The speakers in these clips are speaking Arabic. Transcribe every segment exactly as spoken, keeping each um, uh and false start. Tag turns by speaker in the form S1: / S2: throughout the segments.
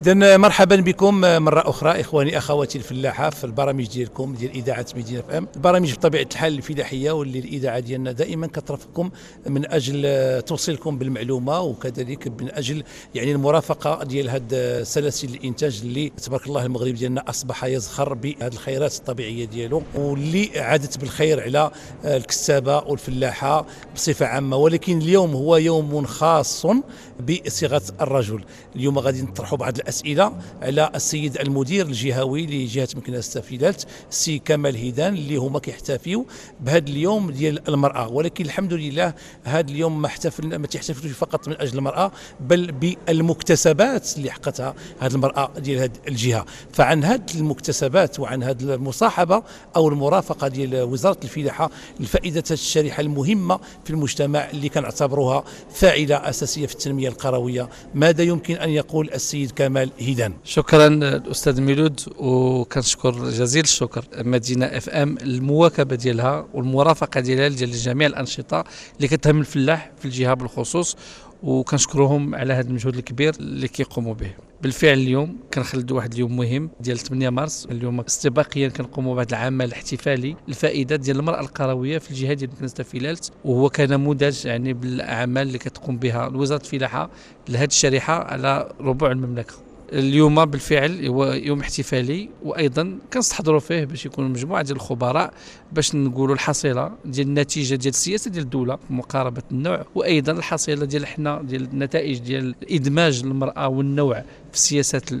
S1: إذن مرحبا بكم مرة أخرى إخواني أخواتي الفلاحة في البرامج ديالكم ديال إذاعة مدينة اف ام، البرامج بطبيعة الحال الفلاحية واللي الإذاعة ديالنا دائما كترافقكم من أجل توصيلكم بالمعلومة وكذلك من أجل يعني المرافقة ديال هاد سلاسل الإنتاج اللي تبارك الله المغرب ديالنا أصبح يزخر بهذه الخيرات الطبيعية ديالو واللي عادت بالخير على الكسابة والفلاحة بصفة عامة. ولكن اليوم هو يوم خاص بصيغة الرجل. اليوم غادي نطرحوا بعض الأسئلة على السيد المدير الجهوي لجهة مكناس التافيلات السي كمال هيدان اللي هما كيحتفيوا بهذا اليوم ديال المرأة. ولكن الحمد لله هذا اليوم ما احتفل ما تحتفلوش فقط من أجل المرأة بل بالمكتسبات اللي حققتها هذه المرأة ديال هذه الجهة. فعن هذه المكتسبات وعن هذه المصاحبة أو المرافقة ديال وزارة الفلاحة الفائدة الشريحة المهمة في المجتمع اللي كنعتبروها فاعلة أساسية في التنمية القروية، ماذا يمكن أن يقول السيد كمال هيدان؟
S2: شكرا الأستاذ ميلود، وكنشكر جزيل الشكر مدينة اف ام المواكبة ديالها والمرافقة ديالها ديال جميع الأنشطة اللي كتهم الفلاح في الجهة بالخصوص، وكنشكرهم على هذا المجهود الكبير اللي كيقوموا به. بالفعل اليوم كنخلدوا واحد اليوم مهم ديال ثمانية مارس، اليوم استباقيا كنقوموا بهذا العمل الاحتفالي الفائده ديال المراه القرويه في الجهه ديال مكناس التافيلات، وهو كنموذج يعني بالاعمال اللي كتقوم بها وزاره الفلاحه لهذه الشريحه على ربوع المملكه. اليوم بالفعل هو يوم احتفالي، وايضا كنستحضروا فيه باش يكون مجموعه ديال الخبراء باش نقولوا الحصيله ديال النتيجه ديال السياسه ديال الدوله في مقاربه النوع، وايضا الحصيله ديال حنا ديال النتائج ديال ادماج المراه والنوع في السياسات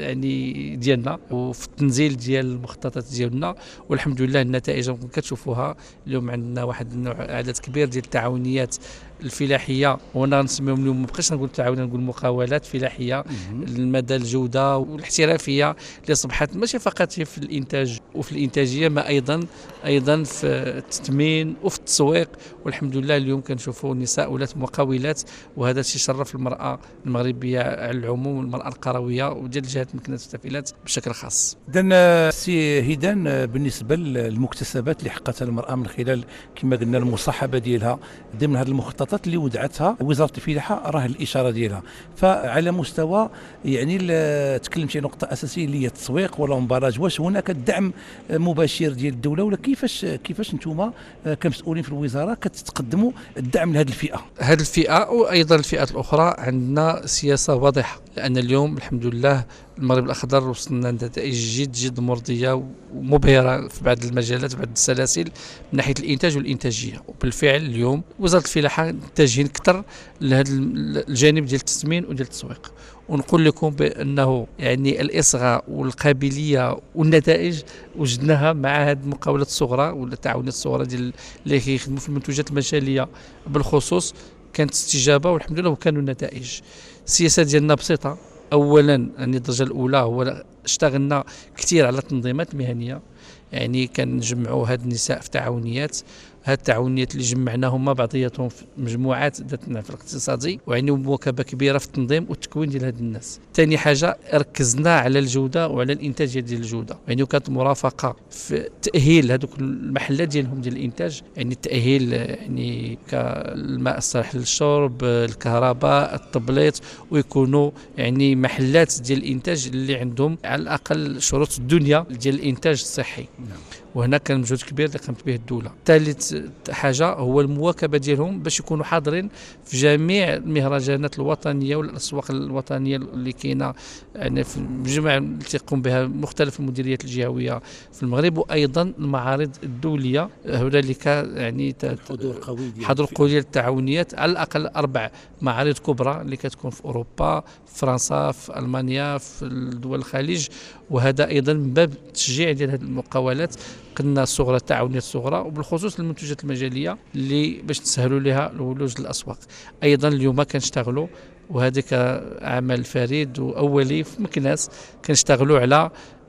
S2: يعني ديالنا وفي التنزيل ديال المخططات ديالنا. والحمد لله النتائج كتشوفوها اليوم. عندنا واحد النوع عدد كبير ديال التعاونيات الفلاحيه، وانا نسميهم اليوم ما بقيتش نقول تعاونيات، نقول مقاولات فلاحيه المدى الجوده والاحترافيه اللي اصبحت ماشي فقط في الانتاج وفي الانتاجيه، ما ايضا ايضا في التثمين وفي التسويق. والحمد لله اليوم كنشوفوا نساء ولات مقاولات، وهذا الشيء شرف المراه المغربيه على العموم والمراه القرويه وديال جهه مكناس التافيلات بشكل خاص.
S1: اذا سي هيدان، بالنسبه للمكتسبات اللي حققتها المراه من خلال كما قلنا المصاحبه ديالها ضمن هذه المخططات اللي ودعتها وزاره الفلاحه، راه الاشاره ديالها فعلى مستوى يعني تكلمتي نقطه اساسيه اللي هي التسويق والامبراج. واش هناك دعم مباشر ديال الدوله ولا كيفاش كيفاش انتم كمسؤولين في الوزاره كتقدموا الدعم لهذه الفئه؟
S2: هذه الفئه وايضا الفئات الاخرى عندنا سياسه واضحه، لان اليوم الحمد لله المغرب الاخضر وصلنا لنتائج جد جد مرضيه ومبهره في بعض المجالات بعض السلاسل من ناحيه الانتاج والانتاجيه. وبالفعل اليوم وزاره الفلاحه متجهين اكثر لهذا الجانب ديال التثمين وديال التسويق. ونقول لكم بانه يعني الاصغاء والقابليه والنتائج وجدناها مع هذه المقاولات الصغرى ولا التعاونيات الصغرى ديال اللي كيخدموا في المنتوجات المجاليه بالخصوص. كانت استجابه والحمد لله وكانوا النتائج. السياسه ديالنا بسيطه، اولا يعني الدرجه الاولى هو اشتغلنا كثير على التنظيمات المهنيه، يعني كنجمعوا هاد النساء في تعاونيات. هاد التعاونيات اللي جمعناهم مع بعضياتهم في مجموعات ذات النفع الاقتصادي، ويعني مواكبه كبيره في التنظيم والتكوين ديال هاد الناس. ثاني حاجه ركزنا على الجوده وعلى الانتاج ديال الجوده، يعني كانت مرافقه في تاهيل هذوك المحلات ديالهم ديال الانتاج، يعني التاهيل يعني كالماء الصالح للشرب، الكهرباء، التبليط، ويكونوا يعني محلات ديال الانتاج اللي عندهم على الاقل شروط الدنيا ديال الانتاج الصحي. وهنا كان مجهود كبير اللي قامت به الدوله. ثالث حاجه هو المواكبه ديالهم باش يكونوا حاضرين في جميع المهرجانات الوطنيه والاسواق الوطنيه اللي كاينه يعني في الجمع اللي تقوم بها مختلف المديريات الجهويه في المغرب، وايضا المعارض الدوليه. هنالك يعني
S1: حضور قوي ديال
S2: حضور قوي ديال التعاونيات، على الاقل اربع معارض كبرى اللي كتكون في اوروبا، في فرنسا، في المانيا، في دول الخليج. وهذا ايضا من باب التشجيع ديال هذه المقاولات قلنا الصغرى التعاونيات الصغرى، وبالخصوص المنتوجات المجاليه اللي باش تسهلوا لها الولوج للاسواق. ايضا اليوم كنشتغلوا وهذاك عمل فريد واولي في مكناس، كنشتغلوا على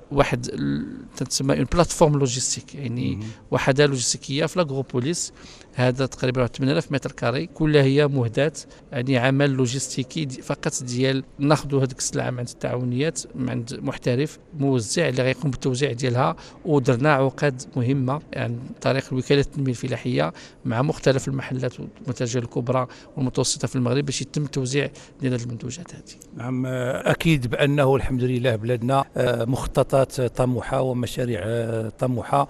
S2: واحد تسمى اون بلاتفورم لوجيستيك، يعني وحده لوجستيكيه في لاغروبوليس. هذا تقريبا ثمانية آلاف متر كاري، كلها هي مهدات يعني عمل لوجستيكي فقط ديال ناخذوا هذيك السلعه من عند التعاونيات من عند محترف موزع اللي غيقوم بالتوزيع ديالها، ودرنا عقد مهمه عن يعني طريق الوكاله التنميه الفلاحيه مع مختلف المحلات والمتاجر الكبرى والمتوسطه في المغرب باش يتم التوزيع ديال هذه المنتوجات هذه.
S1: نعم، اكيد بانه الحمد لله بلادنا مخططات طموحه ومشاريع طموحه،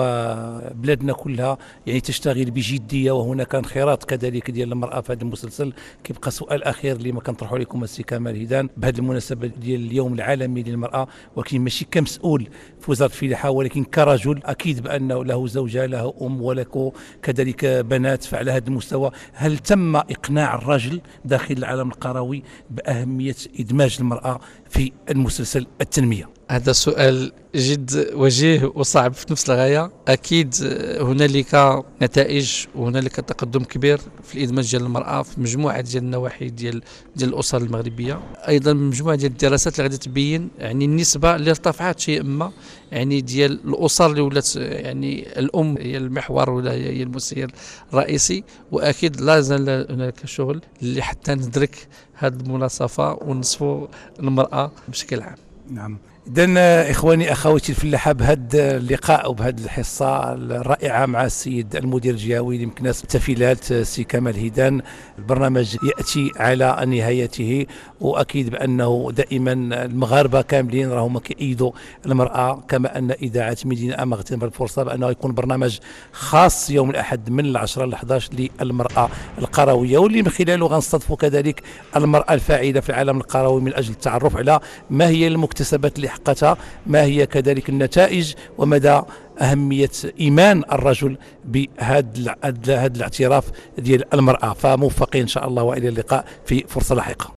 S1: وبلادنا كلها يعني تشتغل بجديه، وهناك انخراط كذلك ديال المراه في هذا المسلسل. كيبقى سؤال اخير اللي ما كنطرحوا لكم السي كمال هيدان بهذه المناسبه ديال اليوم العالمي للمراه، ولكن ماشي كمسؤول في وزاره الفلاحه ولكن كرجل، اكيد بانه له زوجه له ام ولك كذلك بنات. فعلى هذا المستوى هل تم اقناع الرجل داخل العالم القروي باهميه ادماج المراه في المسلسل التنميه؟
S2: هذا سؤال جد وجيه وصعب في نفس الغاية. أكيد هنالك نتائج وهنالك تقدم كبير في الإدماج ديال المرأة في مجموعة ديال النواحي ديال ديال الأسر المغربية. أيضا مجموعة ديال الدراسات اللي غادي تبين يعني النسبة اللي ارتفعت شيء ما، يعني ديال الأسر اللي ولات يعني الأم هي المحور ولا هي المسير الرئيسي. وأكيد لا زال هناك شغل اللي حتى ندرك هذه المناصفة ونصفوا المرأة بشكل عام.
S1: نعم، إذا إخواني أخواتي الفلاحة، بهذا اللقاء وبهذه الحصة الرائعة مع السيد المدير الجهوي لمكناس التفيلات السي كمال هيدان، البرنامج يأتي على نهايته. وأكيد بأنه دائما المغاربة كاملين راهم كيأيدوا المرأة، كما أن إذاعة مدينة أم غتنبغي الفرصة بأنه يكون برنامج خاص يوم الأحد من العشرة لحداش للمرأة القروية، واللي من خلاله غنستضيفوا كذلك المرأة الفاعلة في العالم القروي من أجل التعرف على ما هي المكتسبات اللي حققتها، ما هي كذلك النتائج، ومدى أهمية إيمان الرجل بهذا الاعتراف ديال المرأة. فموفقين إن شاء الله، وإلى اللقاء في فرصة لاحقة.